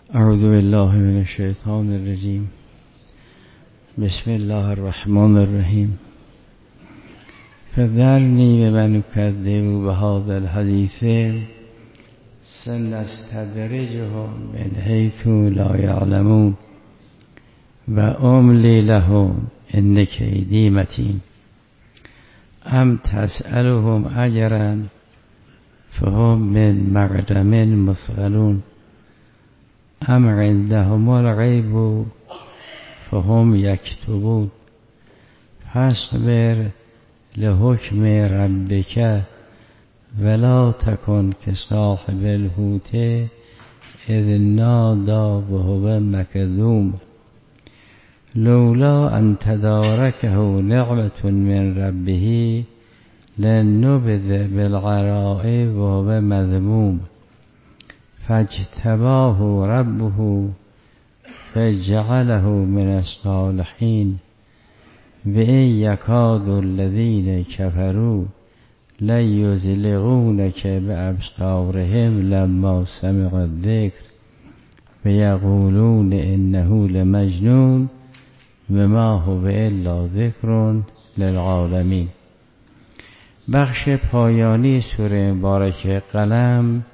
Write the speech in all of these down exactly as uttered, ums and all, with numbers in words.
اعوذ بالله من الشیطان الرجیم. بسم الله الرحمن الرحیم. فذرنی بمن یکذب بهذا الحدیث سنستدرجهم من حیث لا یعلمون و املی لهم ان کیدی متین. ام تسألهم اجرا فهم من مغرم مثقلون ام عندهم الغیب فهم یکتبون. فاصبر لحکم ربک ولا تکن کصاحب الحوت اذ نادی وهو مکظوم لولا ان تدارکه نعمة من ربه لنبذ بالعراء وهو مذموم فاجتباه ربه فجعله من الصالحین و ان یکاد الذین کفروا لیزلقونک بابصارهم لما سمعوا الذکر و یقولون انه لمجنون و ما هو الا ذکر للعالمین. بخش پایانی سوره مبارکه قلم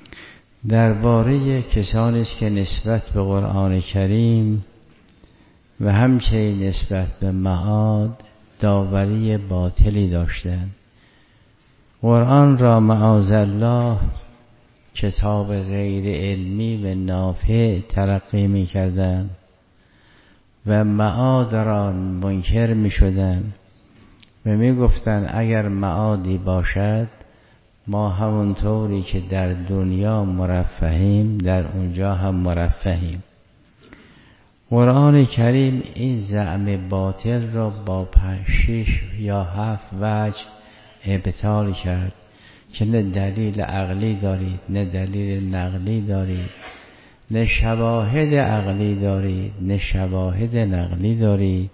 درباره کسانی است که نسبت به قرآن کریم و همچنین نسبت به معاد داوری باطلی داشتند. قرآن را معاذالله کتاب غیر علمی و نافع تلقی می کردند و معاد را منکر می شدند و می گفتند اگر معادی باشد ما همونطوری که در دنیا مرفهیم در اونجا هم مرفهیم. قرآن کریم این زعم باطل را با پنج شش یا هفت وجه ابطال کرد که نه دلیل عقلی دارید، نه دلیل نقلی دارید، نه شواهد عقلی دارید، نه شواهد نقلی دارید.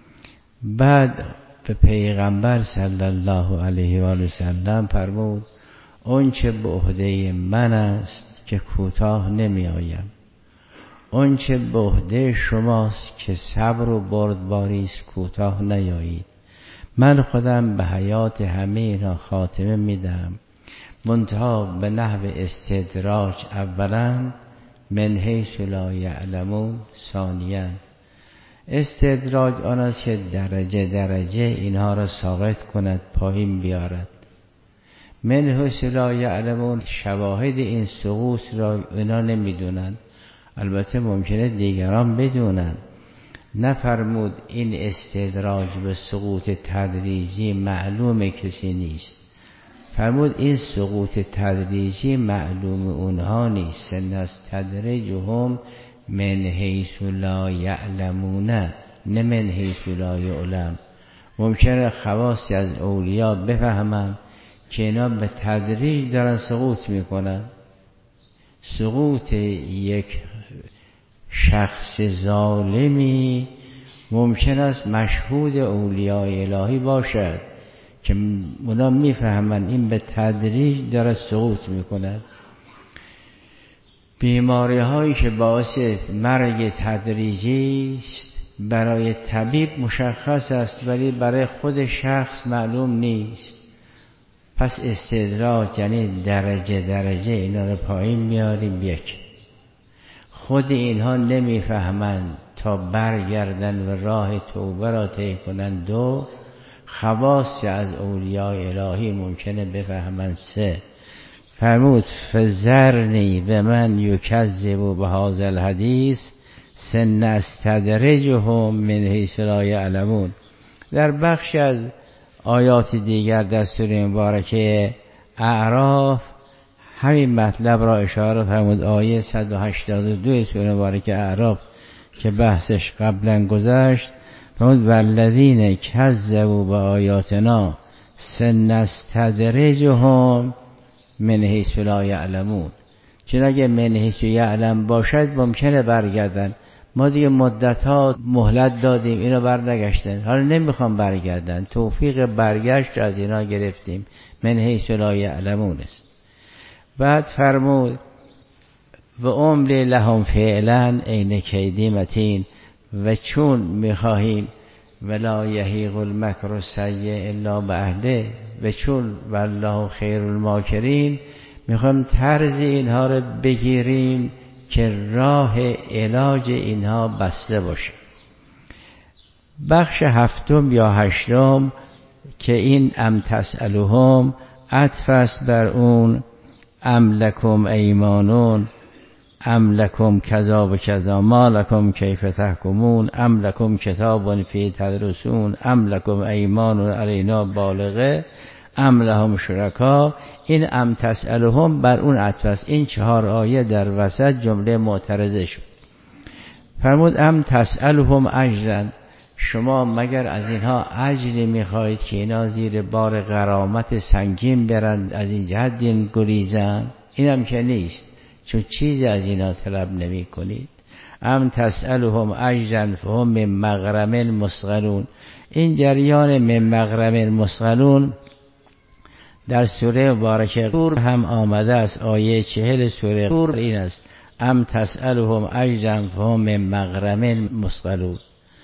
بعد به پیغمبر صلی الله علیه و آله و سلم فرمود اون چه به عهده من است که کوتاه نمی آیم، اون چه به عهده شماست که صبر و بردباری است کوتاه نیایید. من خودم به حیات همه اینا خاتمه میدم، منتها به نحو استدراج. اولا من حیث لا یعلمون، ثانیا استدراج آن است که درجه درجه اینها را ساقط کند، پایین بیارد. من حیث لا یعلمون شواهد این سقوط را اینا نمیدونن، البته ممکنه دیگران بدونن. نفرمود این استدراج به سقوط تدریجی معلوم کسی نیست، فرمود این سقوط تدریجی معلوم اونها نیست. سنستدرجهم من حیث لا یعلمون، نه من حیث لا یعلم. ممکنه خواصی از اولیاء بفهمن که اینا به تدریج دارن سقوط میکنن. سقوط یک شخص ظالمی ممکن است مشهود اولیاء الهی باشد که اونا میفهمن این به تدریج داره سقوط میکنه. بیماری هایی که باعث مرگ تدریجی است برای طبیب مشخص است ولی برای خود شخص معلوم نیست. پس استدراج یعنی درجه درجه اینا رو پایین میاریم. یک، خود اینها نمیفهمند تا برگردن و راه توبه را طی کنند. دو، خواصی از اولیاء الهی ممکنه بفهمند. سه، فرمود فذرنی بمن یکذب بهذا الحدیث سنستدرجهم من حیث لا یعلمون. در بخش از آیات دیگر در سوره مبارکه اعراف همین مطلب را اشاره فرمود. آیه صد و هشتاد و دو سوره مبارکه اعراف که بحثش قبلا گذشت فرمود والذین کذبوا بآیاتنا سنستدرجهم من حیث لا یعلمون. چون اگه من حیث یعلم باشد ممکنه برگردن. ما دیگه مدتها مهلت دادیم اینا برنگشتن، حالا نمیخوام برگردن، توفیق برگشت از اینا گرفتیم. من حیث لا یعلمون است. بعد فرمود و املی لهم فعلا عین کیدی متین. و چون میخواهیم ولا یحیق المکر السیء الا باهله، و چون والله خیر الماکرین، میخوایم طرز اینها رو بگیریم که راه علاج اینها بسته باشه. بخش هفتم یا هشتم که این ام تسألهم عطف است بر اون ام لکم ایمانون ام لکم کذا و کذا ما لکم کیف تحکمون ام لکم کتاب فی تدرسون ام لکم ایمان علینا بالغه ام لهم شرکا. این ام تسألهم بر اون عطف است. این چهار آیه در وسط جمله معترضه شد. فرمود ام تسألهم اجرا، شما مگر از اینها اجری میخواهید که اینا زیر بار غرامت سنگین برند از این جهت دین گریزن؟ این هم که نیست، چون چیزی از اینا طلب نمی کنید. ام تسألهم اجرا فهم من مغرم مثقلون. این جریان من مغرم مثقلون در سوره مبارکه طور هم آمده است. آیه چهل سوره طور این است ام تسألهم اجرا فهم من مغرم مثقلون.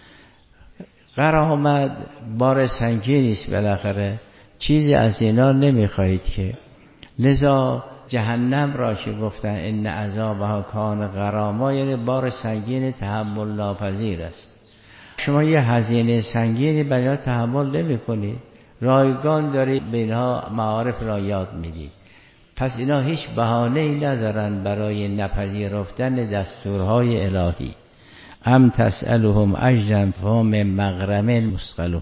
غرامت بار سنگینی است، بالاخره چیزی از اینا نمیخواهید که. لذا جهنم را که گفتن ان عذابها کان غراما، یعنی بار سنگین تحمل ناپذیر است. شما یه هزینه سنگینی برای اینا تحمل نمی کنید، رایگان دارید به اینها معارف را یاد میدید. پس اینا هیچ بهانه‌ای ندارن برای نپذیرفتن دستورهای الهی. ام تسألهم اجرا فهم مغرم مثقلون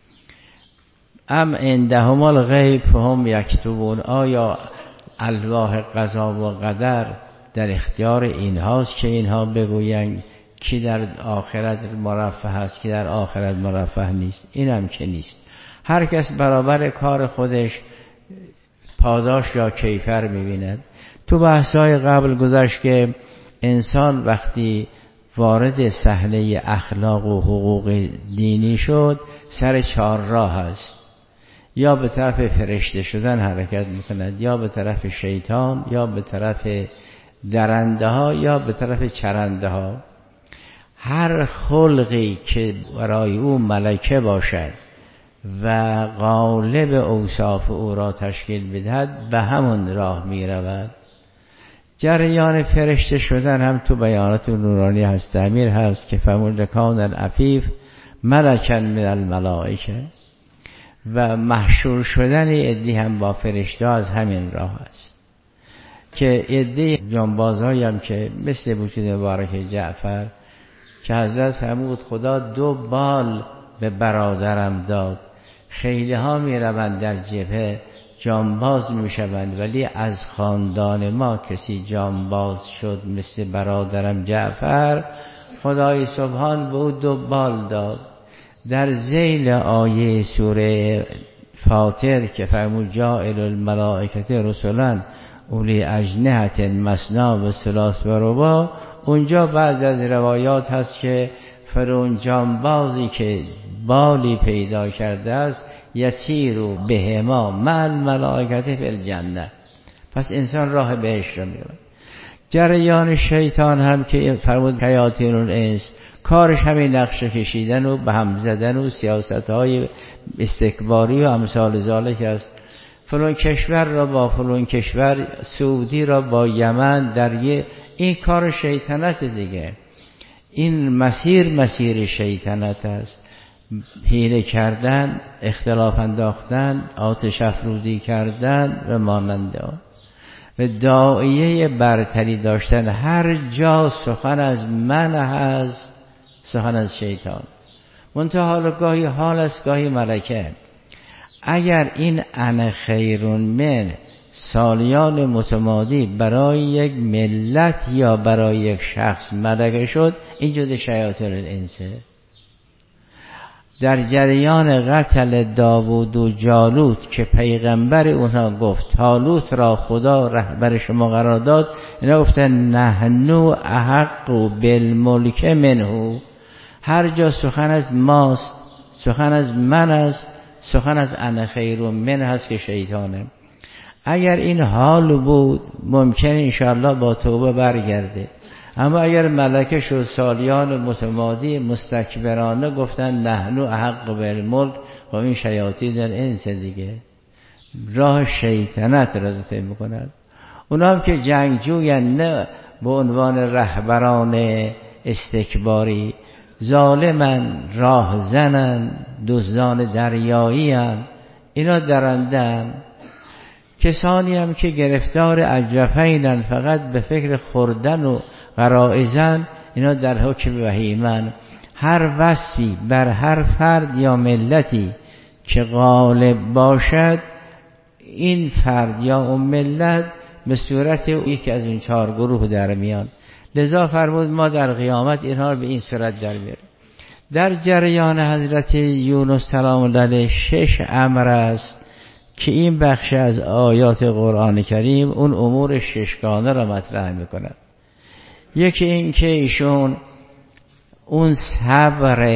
ام عندهم الغیب فهم یکتبون. آیا الواح قضا و قدر در اختیار اینهاست که اینها بگویند کی در آخرت مرفه است کی در آخرت مرفه نیست؟ این هم که نیست. هر کس برابر کار خودش پاداش یا کیفر می‌بیند. تو بحث‌های قبل گذشت که انسان وقتی وارد صحنه اخلاق و حقوق دینی شد سر چهار راه است. یا به طرف فرشته شدن حرکت میکند، یا به طرف شیطان، یا به طرف درنده ها، یا به طرف چرنده ها. هر خلقی که برای او ملکه باشد و غالب اوصاف او را تشکیل بدهد به همون راه می رود. جریان فرشته شدن هم تو بیانات نورانی هست امیر هست که فرمود کان العفیف ملکن من الملائکه، و محشور شدن عدی هم با فرشته از همین راه است که عدی جانبازهایی هم که مثل وجود مبارک جعفر که حضرت فرمود خدا دو بال به برادرم داد، خیلی ها می روند در جبهه جانباز می شوند ولی از خاندان ما کسی جانباز شد مثل برادرم جعفر، خدای سبحان به او دو بال داد. در ذیل آیه سوره فاطر که فرمود جاعل الملائکه رسلا اولی اجنحة مثنی و ثلاث و رباع، اونجا بعض از روایات هست که فرعون جانبازی که بالی پیدا کرده است یطیرو بهما مع الملائکه فی الجنه، پس انسان راه بهشت را میره. جریان شیطان هم که فرمود شیاطین الانس کارش همین نقشه کشیدن و به هم زدن و سیاست‌های استکباری و امثال ذالک است. فلان کشور را با فلان کشور، سعودی را با یمن در یه، این کار شیطنت دیگه. این مسیر مسیر شیطنت است. حیله کردن، اختلاف انداختن، آتش افروزی کردن و مانند آن. و داعیه برتری داشتن. هر جا سخن از من هست سخن از شیطان. منتها حالا گاهی حال است گاهی ملکه. اگر این انا خیرون من سالیان متمادی برای یک ملت یا برای یک شخص ملکه شد، این جز شیاطین الانسه. در جریان قتل داوود و جالوت که پیغمبر اونها گفت طالوت را خدا رهبر شما قرار داد، اینا گفتن نحنو احق بالملک منه. هر جا سخن از ماست، سخن از من است، سخن از انا خیر من هست که شیطانه. اگر این حال بود ممکن انشاءالله با توبه برگرده. اما اگر ملکه شد سالیان متمادی مستکبرانه گفتن نحنو احق بالملک و این شیاطین در انس دیگه راه شیطنت را طی میکنند. اونا هم که جنگجوین نه به عنوان رهبران استکباری، ظالمن، راهزنن، دزدان دریایی هم اینا درندن. کسانی هم که گرفتار اجرفینن فقط به فکر خوردن و غرائزن اینا در حکم وحیمن. هر وصفی بر هر فرد یا ملتی که غالب باشد این فرد یا اون ملت به صورت یکی از این چهار گروه در میان. لذا فرمود ما در قیامت اینها رو به این صورت در میاریم. در جریان حضرت یونس سلام الله علیه شش امر است که این بخش از آیات قرآن کریم اون امور ششگانه را مطرح میکند. یکی این که ایشون اون صبر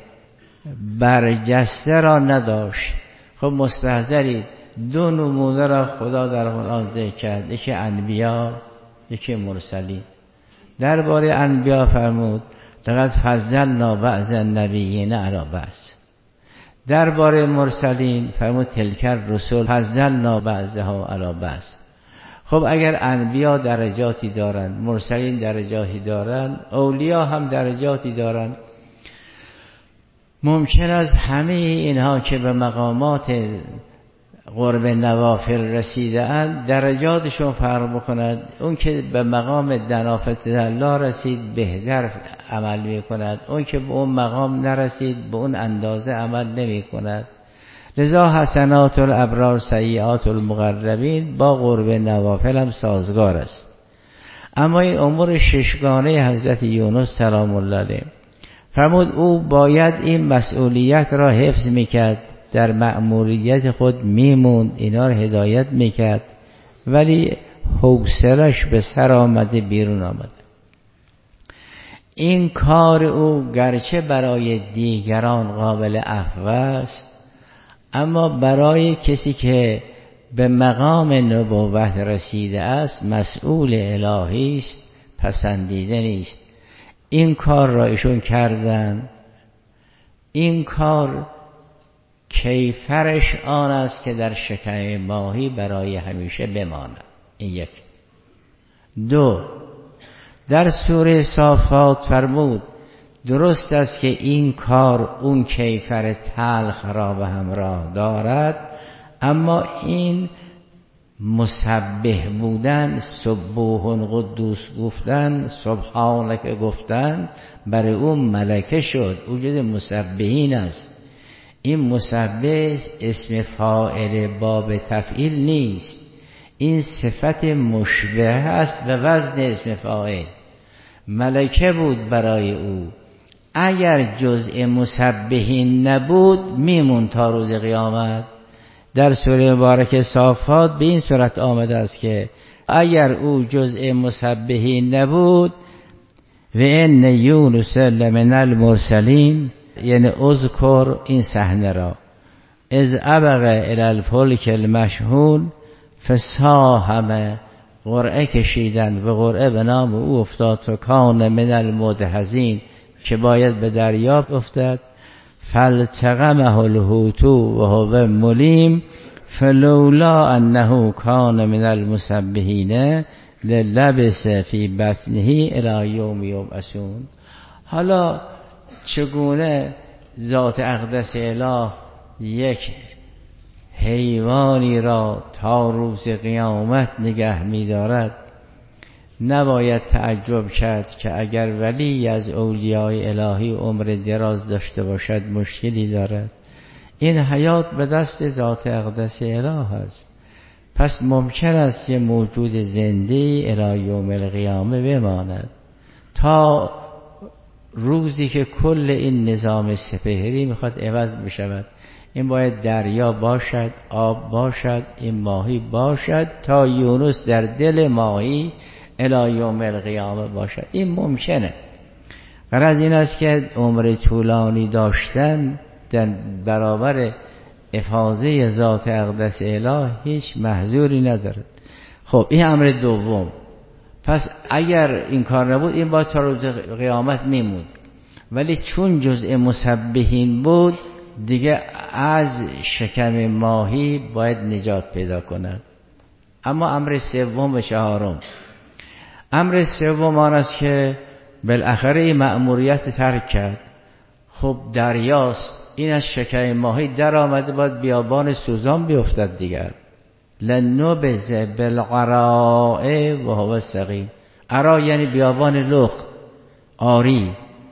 برجسته را نداشت. خب مستحضرید دو نمونه را خدا در قرآن ذکر کرد، یکی انبیا یکی مرسلین. درباره انبیا فرمود لقد فضلنا بعض النبیین علی بعض. درباره مرسلین فرمود تلک الرسل فضلنا بعضها علی بعض. خب اگر انبیا درجاتی دارند، مرسلین درجاتی دارند، اولیا هم درجاتی دارند، ممکن است همه اینها که به مقامات قرب نوافل رسیده اند درجاتشون فرق بکند. اون که به مقام دنافت الله رسید بهتر عمل میکند، اون که به اون مقام نرسید به اون اندازه عمل نمی کند. لذا حسنات الابرار سیئات المقربین با قرب نوافل هم سازگار است. اما این امور ششگانه حضرت یونس سلام الله علیه فرمود او باید این مسئولیت را حفظ میکرد، در مأموریت خود میموند، اینا را هدایت میکرد، ولی حوصلش به سر آمده بیرون آمده. این کار او گرچه برای دیگران قابل عفو است اما برای کسی که به مقام نبوت رسیده است مسئول الهی است پسندیده نیست. این کار را ایشون کردن. این کار کیفرش آن است که در شکم ماهی برای همیشه بماند. این یک. دو، در سوره صافات فرمود درست است که این کار اون کیفر تلخ را به همراه دارد، اما این مسبح بودن، سبوح قدوس گفتن، سبحانک گفتن برای اون ملکه شد. وجود مسبحین است. این مسبح اسم فاعل باب تفعیل نیست، این صفت مشبه است به وزن اسم فاعل. ملکه بود برای او. اگر جزء مسبحین نبود میمون تا روز قیامت. در سوره مبارکه صافات به این صورت آمده است که اگر او جزء مسبحین نبود و ان یونس لمن المرسلین، یعنی اذکر این صحنه را از ابق الی الفلک المشحون فساهم، قرعه کشیدن و قرعه به نام او افتاد و کان من المدحضین که باید به دریا افتد. فالتقمه الحوت و هو ملیم فلولا انه کان من المسبحین للبث فی بطنه الی یوم یبعثون. حالا چگونه ذات اقدس اله یک حیوانی را تا روز قیامت نگه می دارد؟ نباید تعجب کرد که اگر ولی از اولیای الهی عمر دراز داشته باشد مشکلی دارد. این حیات به دست ذات اقدس اله است. پس ممکن است یه موجود زنده الی یوم القیامه بماند تا روزی که کل این نظام سپهری میخواد عوض بشود. این باید دریا باشد، آب باشد، این ماهی باشد تا یونس در دل ماهی الی یوم القیامه باشد. این ممکنه. غرض این است که عمر طولانی داشتن در برابر افاضه ذات اقدس اله هیچ محذوری نداره. خب این امر دوم. پس اگر این کار نبود این باید تا روز قیامت میمود، ولی چون جزء مسبحین بود دیگه از شکم ماهی باید نجات پیدا کند. اما امر سوم و چهارم، امر سوم آن است که بالاخره این مأموریت ترک کرد. خب دریاست، این از شکم ماهی در آمده، باید بیابان سوزان بیفتد دیگر. لنبذ بالعراء و هو سقیم. عراء یعنی بیابان لخت آری،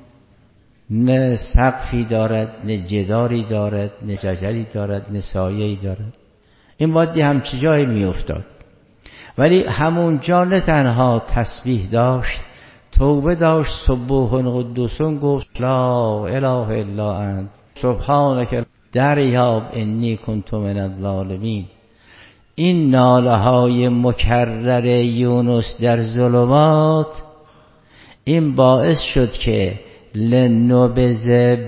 نه سقفی دارد، نه جداری دارد، نه شجری دارد، نه سایه‌ای دارد. این باید همچی جایی می افتاد. ولی همون جا نه تنها تسبیح داشت، توبه داشت، سبوح قدوسون گفت لا اله الا انت سبحانک دریاب انی کنت من الظالمین. این ناله های مکرر یونس در ظلمات این باعث شد که لنبذ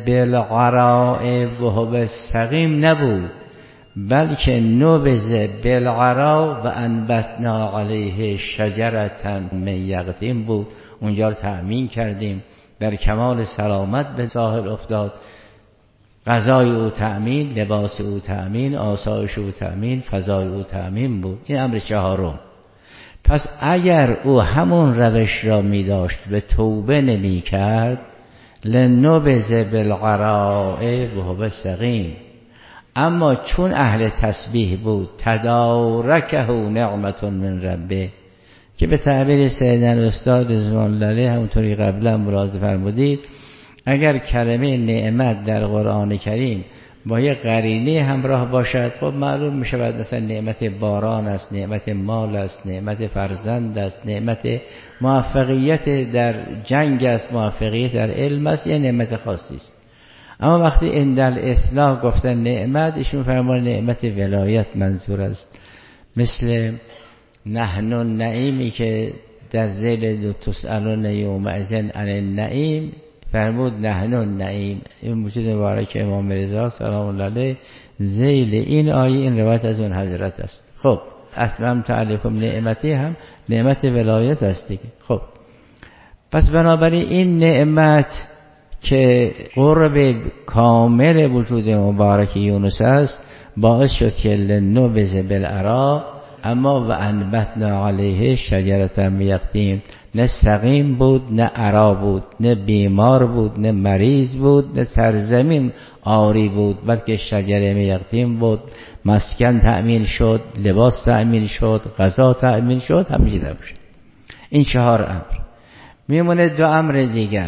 بالعراء و هو سقیم نبود، بلکه نبذ بالعراء و انبتنا علیه شجرة من یقطین بود. اونجا رو تأمین کردیم، در کمال سلامت به ساحل افتاد. غذای او تأمین، لباس او تأمین، آسایش او تأمین، فضای او تأمین بود. این امر چهارم. پس اگر او همون روش را می داشت و توبه نمی کرد، لنبذ بالعراء و هو سقیم. اما چون اهل تسبیح بود، تدارکه نعمت من ربه، که به تعبیر سیدنا استاد رضوان الله علیه همونطوری قبلا ملاحظه فرمودید، اگر کلمه نعمت در قرآن کریم با یه قرینه همراه باشد، خب معلوم می شود مثلا نعمت باران است، نعمت مال است، نعمت فرزند است، نعمت موفقیت در جنگ است، موفقیت در علم است، یه نعمت خاصی است. اما وقتی اندل اصلاح گفتن نعمت، ایشون فرمان نعمت ولایت منظور است. مثل نحن النعیمی که در ذیل تسألون یومئذ عن النعیم فرمود نحن النعیم. این موجود مبارک امام رضا سلام الله علیه ذیل این آیه این روایت از اون حضرت است. خب اتممت علیکم نعمتی هم نعمت ولایت است دیگه. خب پس بنابراین این نعمت که قرب کامل وجود مبارک یونس است باعث شد که لنبذ بالعراء، اما و انبتنا علیه شجرة من یقطین. نه سقیم بود، نه عرا بود، نه بیمار بود، نه مریض بود، نه سرزمین آری بود، بلکه شجره من یقطین بود. مسکن تأمین شد، لباس تأمین شد، غذا تأمین شد، همیشه در شد. این چهار امر. میمونه دو امر دیگر.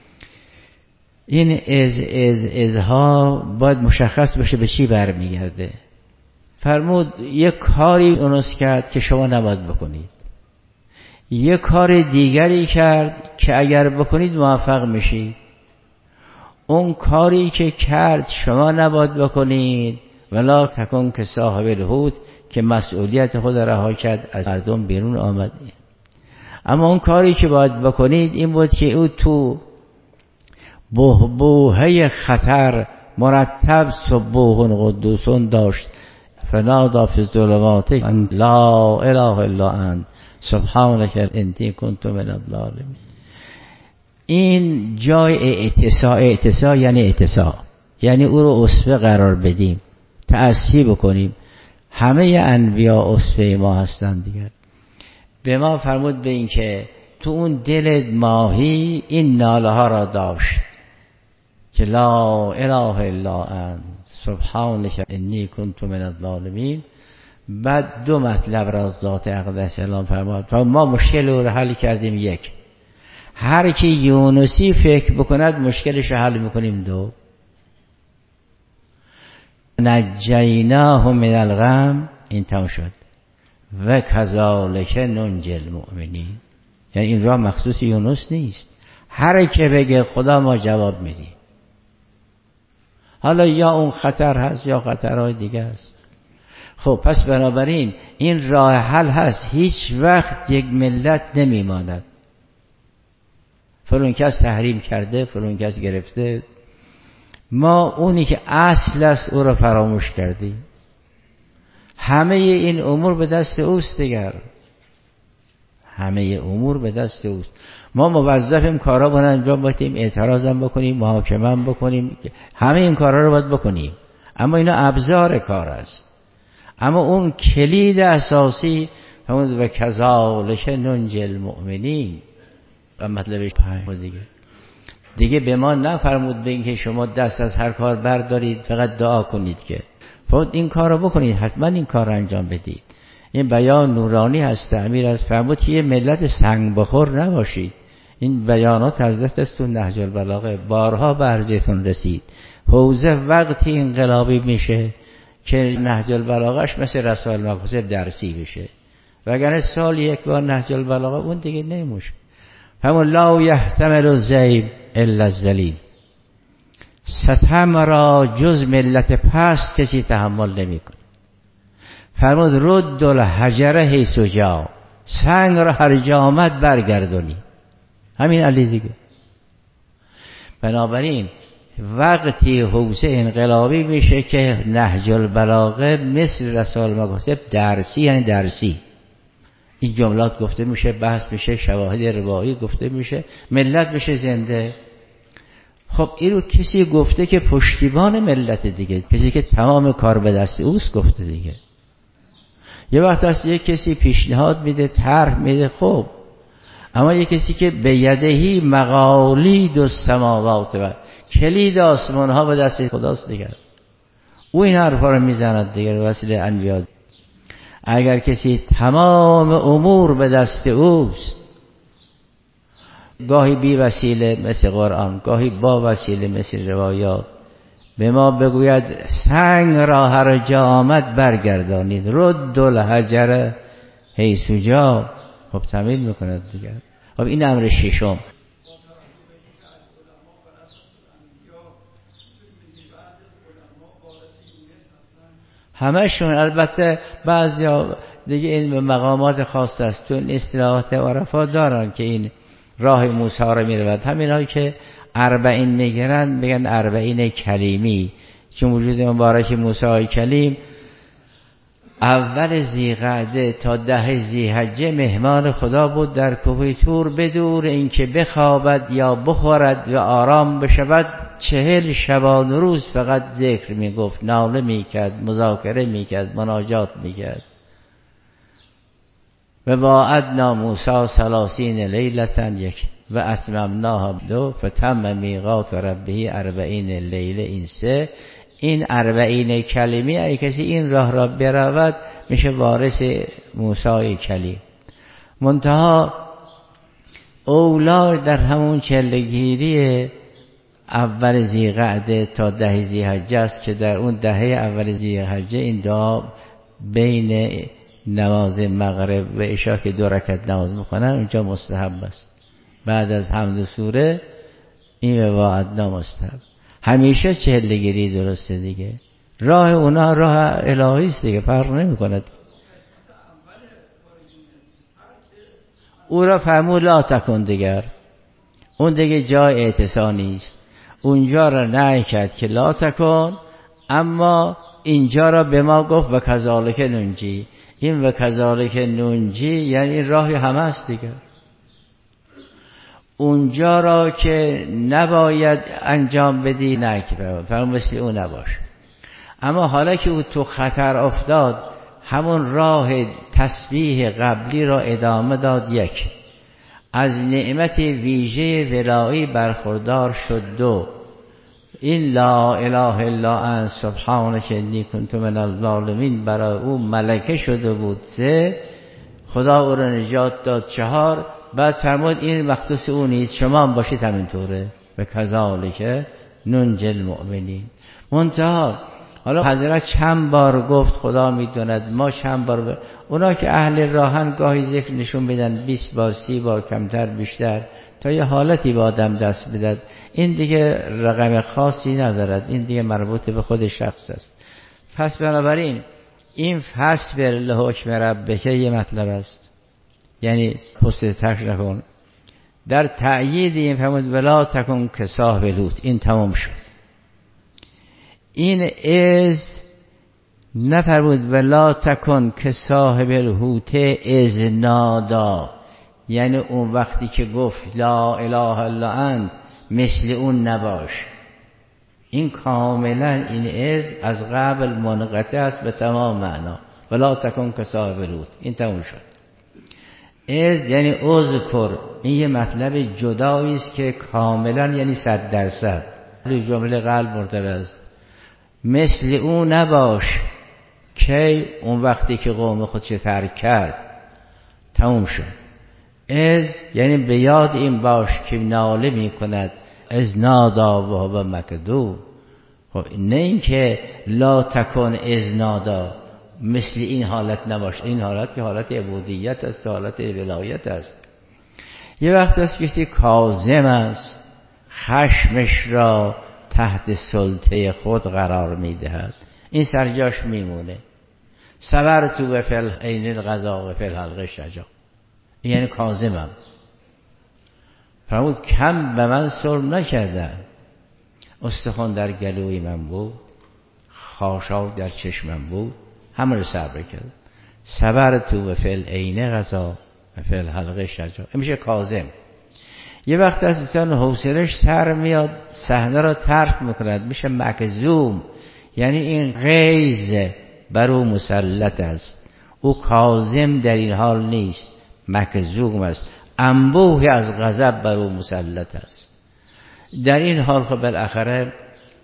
این از از ازها باید مشخص بشه به چی برمیگرده. فرمود یک کاری اونس کرد که شما نباید بکنید، یک کار دیگری کرد که اگر بکنید موفق میشید. اون کاری که کرد شما نباید بکنید، ولا تکن که صاحب الحوت، که مسئولیت خود رها کرد، از مردم بیرون آمد. اما اون کاری که باید بکنید این بود که او تو بحبوحه خطر مرتب سبوح قدوسون داشت. فنادی فی الظلمات ان لا اله الا انت سبحانک انی کنت من الظالمین. این جای اعتصاء، اعتصاء یعنی اعتصاء، یعنی او رو اسوه قرار بدیم، تأسی بکنیم. همه انبیا اسوه ما هستند دیگر. به ما فرمود به این که تو اون دل ماهی این ناله ها را داشت که لا اله الا انت سبحانک انی کنت من الظالمین. بعد دو مطلب را از ذات اقدس اعلام فرمود و ما مشکل رو حل کردیم. یک، هر کی یونسی فکر بکند مشکلش رو حل میکنیم. دو، نجیناه من الغم، این تمام شد. و کذالک ننجی المؤمنین. یعنی این راه مخصوص یونس نیست، هر کی بگه خدا ما جواب میدیم. حالا یا اون خطر هست یا خطرهای دیگه هست. خب پس بنابراین این راه حل هست. هیچ وقت یک ملت نمیماند فلان کس تحریم کرده، فلان کس گرفته. ما اونی که اصل است او را فراموش کردیم. همه این امور به دست اوست دیگر، همه امور به دست اوست. ما موظفیم کارا رو انجام بدیم، اعتراضم بکنیم، محاکمه بکنیم، همه این کارا رو باید بکنیم، اما اینا ابزار کار است. اما اون کلید اساسی همون و کذالک ننجی المؤمنین و مطلبش دیگه دیگه به ما نفرمود بگید که شما دست از هر کار بردارید فقط دعا کنید، که فقط این کار رو بکنید، حتما این کار رو انجام بدید. این بیان نورانی هست. امیر از فرمود که یه ملت سنگ بخور نباشید. این بیانات حضرت است تو نهج البلاغه، بارها به عرضتون رسید. حوزه وقتی انقلابی میشه که نهج البلاغهش مثل رسائل المقاصد درسی بشه، وگرنه سال یک بار نهج البلاغه اون دیگه نمیشه. همون لا یحتمل الذیب الا الذلیل، ستم را جز ملت پست کسی تحمل نمیکنه. فرمود رد الحجر حیث جاء، سنگ را هر جا آمد برگردونی. همین علی دیگه. بنابراین وقتی حوزه انقلابی میشه که نهج البلاغه مثل رسائل المقاصد درسی، یعنی درسی این جملات گفته میشه، بحث میشه، شواهد روایی گفته میشه، ملت میشه زنده. خب این رو کسی گفته که پشتیبان ملت دیگه، کسی که تمام کار به دست اوست گفته دیگه. یه وقت هست یک کسی پیشنهاد میده، طرح میده، خب، اما یک کسی که به یدهی مقالید السماوات و کلید آسمان ها به دست خداست دیگه، او این حرفا رو میزند دیگه وسیله انبیا. اگر کسی تمام امور به دست اوست، گاهی بی وسیله مثل قرآن، گاهی با وسیله مثل روایات، به ما بگوید سنگ را هر جا آمد برگردانید، رد الحجر حیث جاء، خب تمایل میکند دیگر. خب این امر ششم. همشون البته بعضیا دیگه این مقامات خاص است، تو این اصطلاحات عرفا دارن که این راه موسی را میرود. همین هایی که اربعین میگیرن میگن اربعین کلیمی، چون وجود مبارک موسی کلیم اول ذیقعده تا ده ذیحجه مهمان خدا بود در کوه طور، بدون اینکه بخوابد یا بخورد و آرام بشود. چهل شبان روز فقط ذکر میگفت، ناله میکرد، مذاکره میکرد، مناجات میکرد. و وعدنا موسی ثلاثین لیلة یک و اتممناها دو فتم میقات ربه اربعین لیله. این سه، این اربعین کلمی، ای کسی این راه را برود میشه وارث موسی کلیم. منتها اولا در همون چلگیری اول ذیقعده تا ده ذیحجه است که در اون دهه اول ذیحجه این دعا بین نماز مغرب و عشا که دو رکعت نماز میخونن اونجا مستحب است. بعد از حمد سوره این وعدنا مستحب. همیشه چهلگیری درسته دیگه، راه اونا راه الهی است دیگه، فرق نمی کند. او را فرمود لا تکن دیگر، اون دیگه جای اعتصانی است. اونجا را نهی کرد که لا تکن، اما اینجا را به ما گفت و کذالک ننجی. این و کذالک ننجی یعنی راهی همه است دیگه. اونجا را که نباید انجام بدی نکبه فرام مثل اون نباش. اما حالا که او تو خطر افتاد، همون راه تسبیح قبلی را ادامه داد. یک، از نعمت ویژه ولایی برخوردار شد. دو، این لا اله الا انت سبحانک انی کنت من الظالمین برای او ملکه شده بود. سه، خدا او را نجات داد. چهار، بعد فرمود این مختص او نیست، شما هم باشید همینطوره و کذالک ننجی المؤمنین. منتها حالا حضرت چند بار گفت خدا میدوند، ما چند بار ب... اونا که اهل راهن گاهی ذکر نشون بدن بیست بار، سی بار، کمتر بیشتر، تا یه حالتی به آدم دست بدد. این دیگه رقم خاصی ندارد، این دیگه مربوط به خود شخص است. پس بنابراین این فصبر لحکم ربک یه مطلب است، یعنی پست ترک نکن. در تأیید این فرمود ولا تکن که صاحب لوط، این تمام شد. این از نفرمود ولا تکن که صاحب الحوت از نادا، یعنی اون وقتی که گفت لا اله الا انت مثل اون نباش. این کاملا این از از قبل منقطع است به تمام معنا. ولا تکن که صاحب الحوت، این تموم شد. از یعنی اذکر، این یه مطلب جدایی است که کاملا یعنی صد درصد جمله قلب مرتبط است. مثل اون نباش که اون وقتی که قوم خودش ترک کرد، تموم شد. از یعنی به یاد این باش که ناله می کند از نادا و هو مکذوب. خب نه این که لا تکن از نادا، مثل این حالت نباش. این حالت که حالت عبودیت است، حالت ولایت است. یه وقت است کسی کاظم است، خشمش را تحت سلطه خود قرار میدهد، این سرجاش میمونه. صبرت و فی عین القضا و فی الحلق شجاع، یعنی کاظمم. فرمود کم به من ظلم نکردن، استخوان در گلوی من بود، خاشاک در چشمم بود، همه رو صبر کردم. صبرت و فی عین قضا و فی الحلق شجاع، میشه کاظم. یه وقت از انسان حوصله‌اش سر میاد، صحنه را ترک میکند، میشه مکظوم، یعنی این غیظ بر او مسلط است. او کاظم در این حال نیست، مکظوم است، انبوهی از غضب بر او مسلط است. در این حال خب بالاخره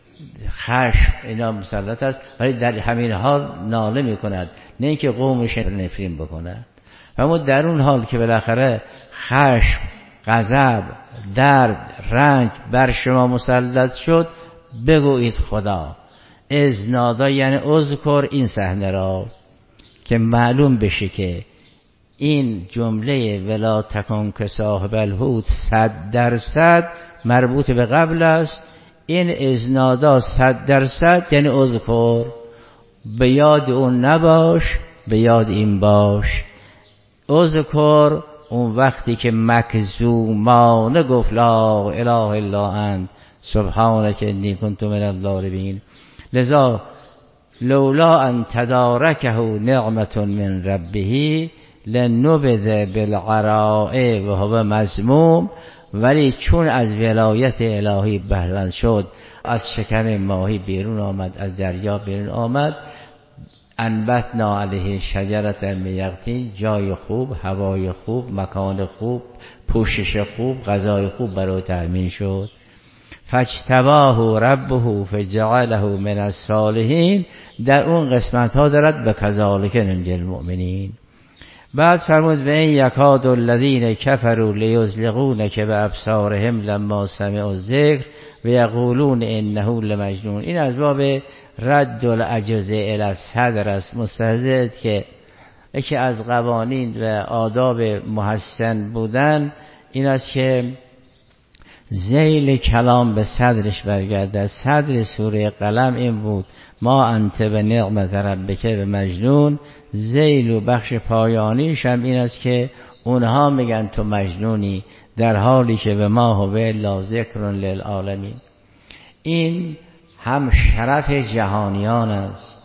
خشم اینا مسلط است، ولی در همین حال ناله میکند، نه اینکه قومش نفرین بکند. اما در اون حال که بالاخره خشم، غضب، درد، رنج بر شما مسلط شد، بگویید خدا. از نادا یعنی اذکر این صحنه را که معلوم بشه که این جمله ولا تکن که صاحب الحوت صد درصد مربوط به قبل است. این از نادا صد درصد یعنی اذکر، به یاد اون نباش، به یاد این باش. اذکر اون وقتی که مکظومانه گفت لا اله الا انت سبحانک انی کنت من الظالمین. لذا لولا ان تدارکه نعمت من ربه لنبذ بالعراء و هو مذموم، ولی چون از ولایت الهی بهره‌مند شد، از شکم ماهی بیرون آمد، از دریا بیرون آمد، انبتنا علیه شجرة من یقطین، جای خوب، هوای خوب، مکان خوب، پوشش خوب، غذای خوب برای تأمین شد. فاجتباه ربه فجعله من الصالحین، در اون قسمت ها دارد به کذالک ننجی المؤمنین. بعد فرمود و این یکاد الذین کفروا لیزلقونک بابصارهم لما سمعوا الذکر و یقولون انه لمجنون. این از باب رد العجز الی الصدر است، مستحضرت که یکی از قوانین و آداب محسن بودن این است که ذیل کلام به صدرش برگرده. صدر سوره قلم این بود ما انت به نعمت ربک به مجنون. ذیل و بخش پایانیش هم این است که اونها میگن تو مجنونی، در حالی که به ما هو الا ذکر للعالمین. این هم شرف جهانیان است.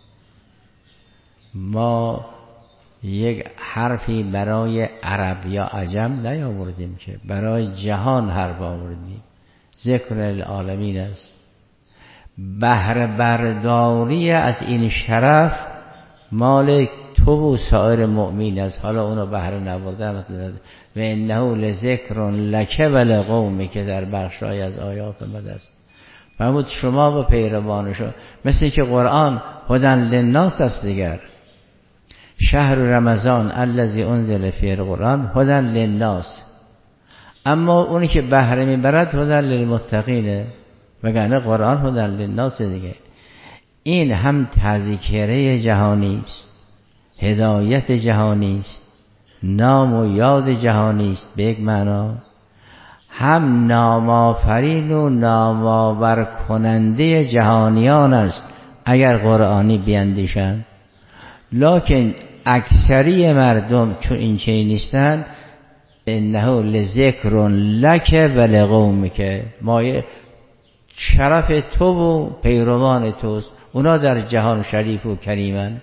ما یک حرفی برای عرب یا عجم نیاوردیم که برای جهان حرف آوردیم. ذکر للعالمین است. بهره برداری از این شرف مال تو و سایر مؤمن است. حالا اونو بهره نبردن و انه لذکر لک و لقومک که در بخشای از آیات آمده است. فرمود شما و پیروانشو، مثل که قرآن هدی للناس است دیگر. شهر رمضان الذی انزل فیه القرآن هدی للناس، اما اونی که بهره میبرد هدی للمتقینه، وگرنه قرآن هدی للناس دیگه. این هم تذکره جهانی است، هدایت جهانی است، نام و یاد جهانی است به یک معنا، هم نامآفرین و نامآور کننده جهانیان است اگر قرآنی بیندیشند. لکن اکثری مردم چون این چنین نیستند، انه لذکر لک و لقومک، مایه شرف تو و پیروان توست، اونا در جهان شریف و کریمن.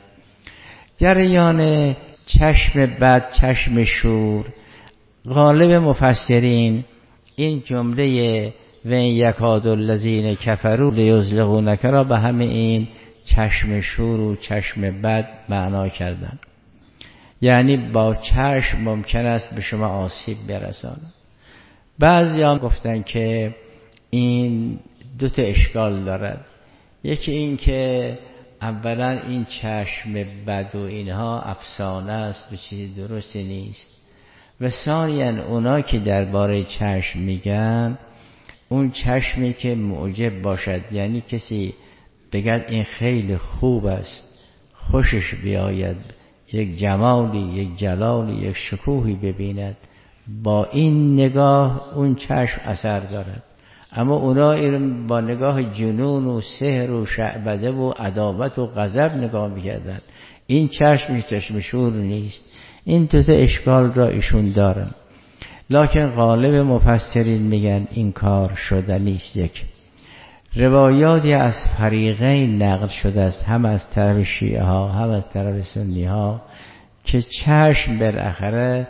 جریان چشم بد، چشم شور، غالب مفسرین این جمله و این یکاد الذین کفروا لیزلقونک را به همه این چشم شور و چشم بد معنا کردن، یعنی با چشم ممکن است به شما آسیب برساند. بعضی هم گفتن که این دو تا اشکال دارد. یکی این که اولا این چشم بد و اینها افسانه است و چیزی درستی نیست، و ثانیاً اونا که درباره چشم میگن اون چشمی که معجب باشد، یعنی کسی بگد این خیلی خوب است، خوشش بیاید، یک جمالی، یک جلالی، یک شکوهی ببیند، با این نگاه اون چشم اثر دارد. اما اونا این با نگاه جنون و سحر و شعبده و عداوت و غضب نگاه میکردن. این چشم چشم شور نیست. این دو تا اشکال را ایشون دارن، لکن غالب مفسرین میگن این کار شده نیست. یک روایاتی از فریقین نقل شده است، هم از طرف شیعه ها هم از طرف سنی ها، که چشم بالاخره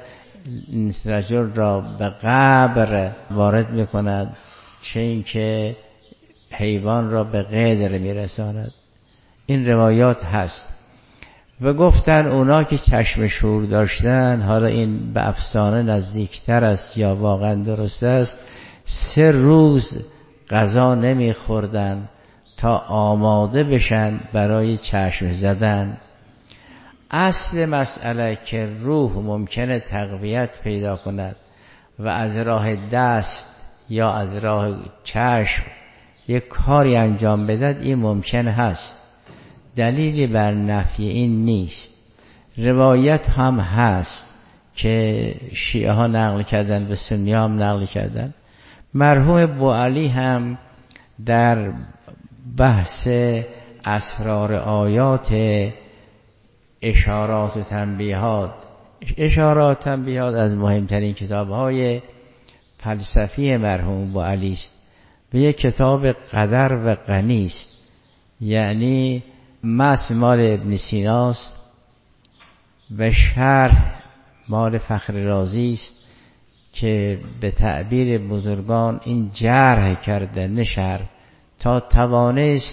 رجل را به قبر وارد میکند، چه این که حیوان را به قدر میرساند. این روایات هست. و گفتن اونا که چشم شور داشتن، حالا این به افسانه نزدیکتر است یا واقعا درست است، سه روز غذا نمیخوردن تا آماده بشن برای چشم زدن. اصل مسئله که روح ممکنه تقویت پیدا کند و از راه دست یا از راه چشم یک کاری انجام بدهد، این ممکن هست، دلیلی بر نفی این نیست. روایت هم هست که شیعه ها نقل کردن و سنی ها هم نقل کردن. مرحوم بوعلی هم در بحث اسرار آیات اشارات و تنبیهات، اشارات و تنبیهات از مهمترین کتاب های فلسفی مرحوم بوعلی است و یک کتاب قدر و غنی است، یعنی متن مال ابن سیناست و شرح مال فخر رازی است که به تعبیر بزرگان این جرح کرده نشر تا توانست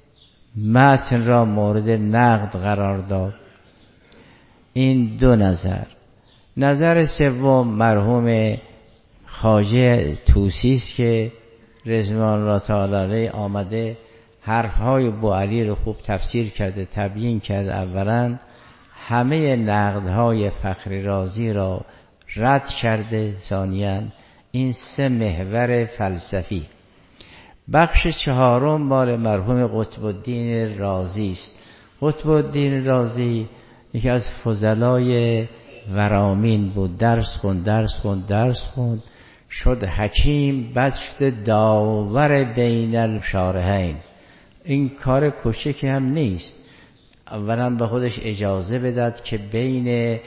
متن را مورد نقد قرار داد. این دو نظر. نظر سوم مرحوم خواجه طوسی است که رضوان الله تعالی علیه آمده حرفهای بوعلی رو خوب تفسیر کرده، تبیین کرده. اولا همه نقدهای فخر رازی را رد کرده، ثانیاً این سه محور فلسفی. بخش چهارم مال مرحوم قطب الدین رازی است. قطب الدین رازی یکی از فضلای ورامین بود، درس خوند درس خوند درس خوند شد حکیم، بعد شده داور بین الشارحین. این کار کوچکی هم نیست. اولا به خودش اجازه بداد که بین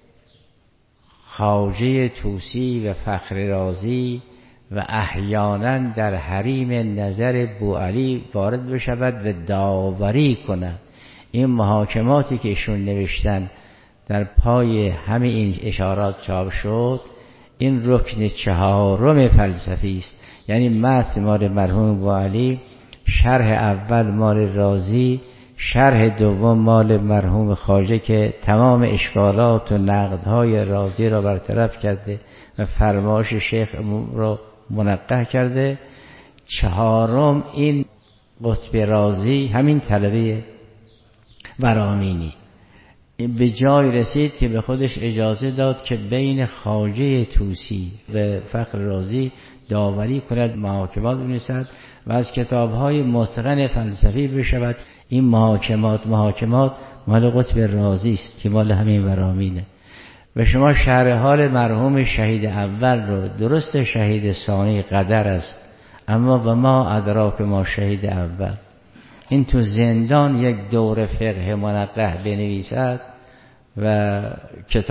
خواجه طوسی و فخر رازی و احیانا در حریم نظر بوعلی وارد بشود و داوری کند. این محاکماتی که ایشون نوشتن در پای همه این اشارات چاپ شد، این رکن چهارم فلسفی است. یعنی متن مال مرحوم بوعلی، شرح اول مال رازی، شرح دوم مال مرحوم خواجه که تمام اشکالات و نقدهای رازی را برطرف کرده و فرمایش شیخ را منقح کرده. چهارم این قطب رازی، همین طلبه ورامینی، به جای رسید که به خودش اجازه داد که بین خواجه طوسی و فخر رازی داوری کند، محاکمات بنویسد و از کتاب‌های متقن فلسفی بشود. این محاکمات محاکمات مال قطب رازی است که مال همین ورامینه. و شما شرح حال مرحوم شهید اول رو، درست شهید ثانی قدر است، اما و ما ادراک ما شهید اول، این تو زندان یک دور فقه منقح بنویسد و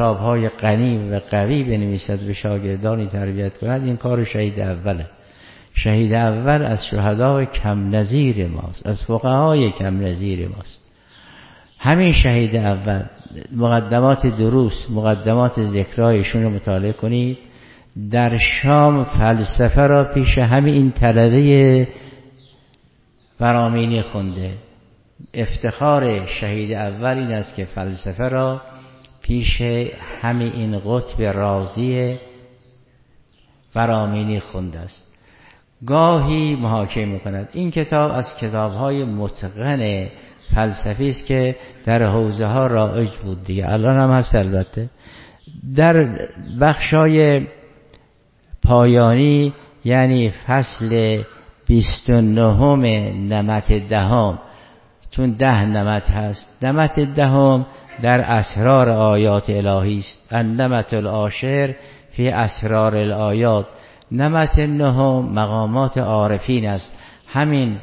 کتاب‌های غنی و قوی بنویسد، به شاگردانی تربیت کند، این کار شهید اوله. شهید اول از شهدا کم نظیر ماست، از فقهای کم نظیر ماست. همین شهید اول مقدمات دروس، مقدمات ذکرایشون رو مطالعه کنید. در شام فلسفه را پیش همین این طلبه فرامینی خونده. افتخار شهید اول این است که فلسفه را پیش همین این قطب رازی فرامینی خونده است. گاهی محاکمه می‌کند. این کتاب از کتاب‌های متقن فلسفی است که در حوزه ها رایج بود دیگه، الان هم هست البته. در بخشای پایانی یعنی فصل بیست و نهم نمط دهم، چون ده نمط هست، نمط دهم در اسرار آیات الهی است. النمط العاشر فی اسرار الآیات. نمط نهم مقامات عارفین است. همین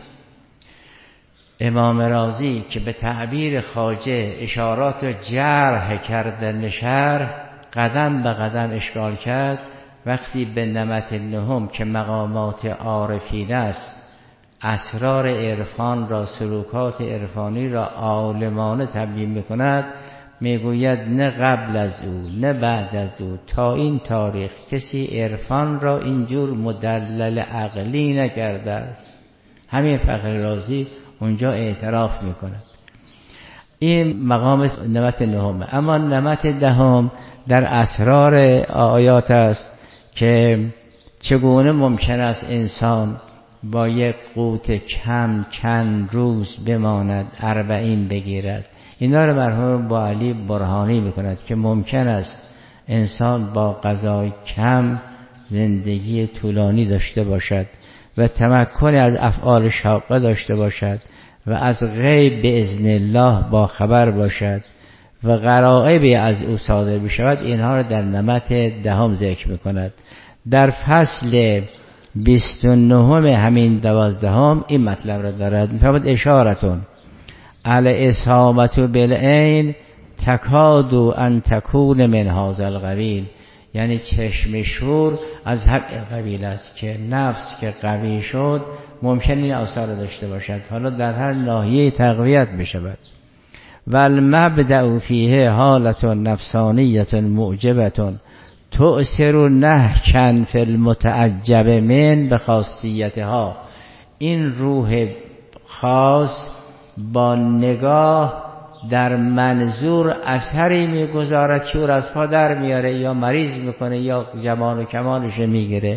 امام رازی که به تعبیر خواجه اشارات رو جرح کردن شرح، قدم به قدم اشکال کرد. وقتی به نمط نهم که مقامات عارفین است، اسرار عرفان را، سلوکات عرفانی را عالمانه تبیین میکند، میگوید نه قبل از او نه بعد از او تا این تاریخ کسی عرفان را اینجور مدلل عقلی نکرده است. همین فخر رازی اونجا اعتراف میکند. این مقام نمط نهم. اما نمط دهم در اسرار آیات است که چگونه ممکن است انسان با یک قوت کم چند روز بماند، اربعین بگیرد. اینا رو مرحوم با علی برهانی میکند که ممکن است انسان با غذای کم زندگی طولانی داشته باشد و تمکن از افعال شاقه داشته باشد و از غیب به اذن الله با خبر باشد و غرائبی از او صادر بشود. اینها رو در نمط دهم ذکر میکند. در فصل بیست و نهم همین دوازدهم این مطلب را دارد. میفرماید اشارتون علی اصابت بالعین تکاد ان تکون من هذا القبیل، یعنی چشم شور از همین قبیل است که نفس که قوی شد ممکن این آثار داشته باشد، حالا در هر ناحیه تقویت بشود. و المبدأ فیه حالت نفسانیت معجبت تؤثر نهکن فی المتعجب من بخاصیتها. این روح خاص با نگاه در منظور اثری میگذارد که او را از پا در میاره یا مریض میکنه یا جمال و کمالش میگیره.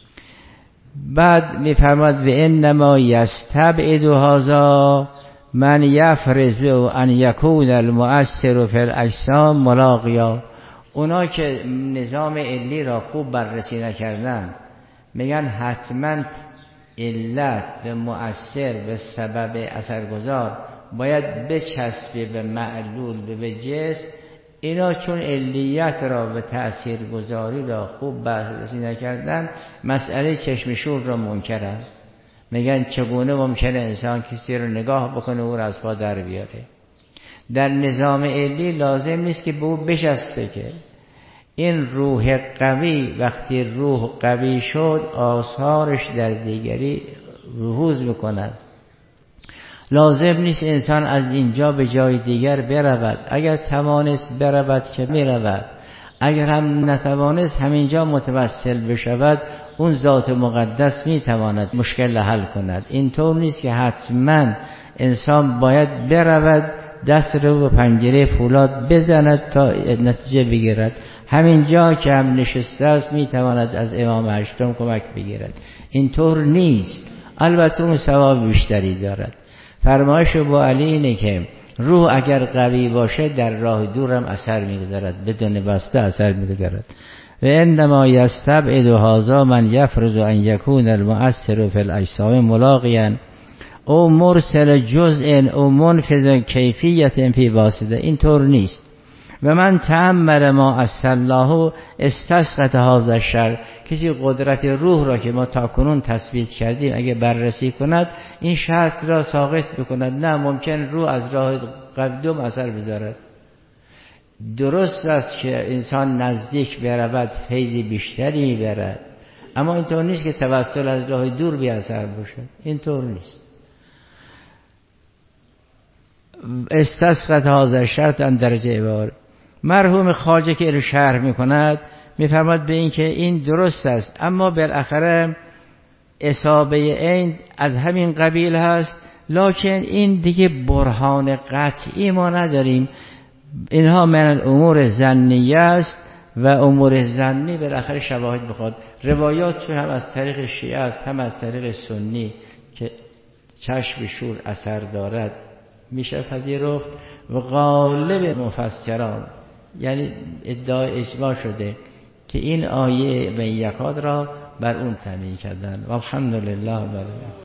بعد میفرماد و انما یستبعد هذا من یفرض ان یکون المؤثر فی الاجسام ملاقیا. اونا که نظام علی را خوب بررسی نکردن میگن حتما علت به مؤثر به سبب اثرگذار باید بچسبه به معلول به جسم. اینا چون علیت را به تأثیرگذاری را خوب بررسی نکردن، مسئله چشم شور را منکرن. میگن چگونه ممکنه انسان کسی رو نگاه بکنه او را از پا در بیاره. در نظام علی لازم نیست که به او بچسبه که این روح قوی وقتی روح قوی شد آثارش در دیگری ظهور میکند. لازم نیست انسان از اینجا به جای دیگر برود، اگر توانست برود که میرود، اگر هم نتوانست همینجا متوسل بشود اون ذات مقدس میتواند مشکل حل کند. اینطور نیست که حتما انسان باید برود دست رو به پنجره فولاد بزند تا نتیجه بگیرد. همینجا که هم نشسته است میتواند از امام هشتم کمک بگیرد. اینطور نیست. البته اون ثواب بیشتری دارد. فرمایش با علی اینه که روح اگر قوی باشه در راه دور هم اثر میگذارد، بدون بسته اثر میگذارد. و انما یستبعد هذا من یفرض ان یکون المؤثر فی الاجسام ملاقیا او مرسل جزء او منفذ کیفیت فی واسطه. اینطور نیست. و من تأمل ما الله استسقط هذا الشر. کسی قدرت روح را که ما تاکنون تثبیت کردیم اگه بررسی کند این شرط را ساقط بکند. نه، ممکن روح از راه قدم اثر بذارد. درست است که انسان نزدیک برود فیضی بیشتری برد، اما اینطور نیست که توسل از راه دور بی اثر باشه، اینطور نیست. استسقط هذا شرط در جبار. مرحوم خواجه که رو شرح میکند میفرماد به این که این درست است، اما بالاخره اصابه این از همین قبیل هست، لکن این دیگه برهان قطعی ما نداریم. اینها من امور ظنیه است و امور ظنی بالاخره شواهد بخواد. روایات چون هم از طریق شیعه است هم از طریق سنی که چشم شور اثر دارد میشه پذیرفت و غالب مفسران یعنی ادعای اجماع شده که این آیه و یکاد را بر اون تنبیه کردن و الحمدلله.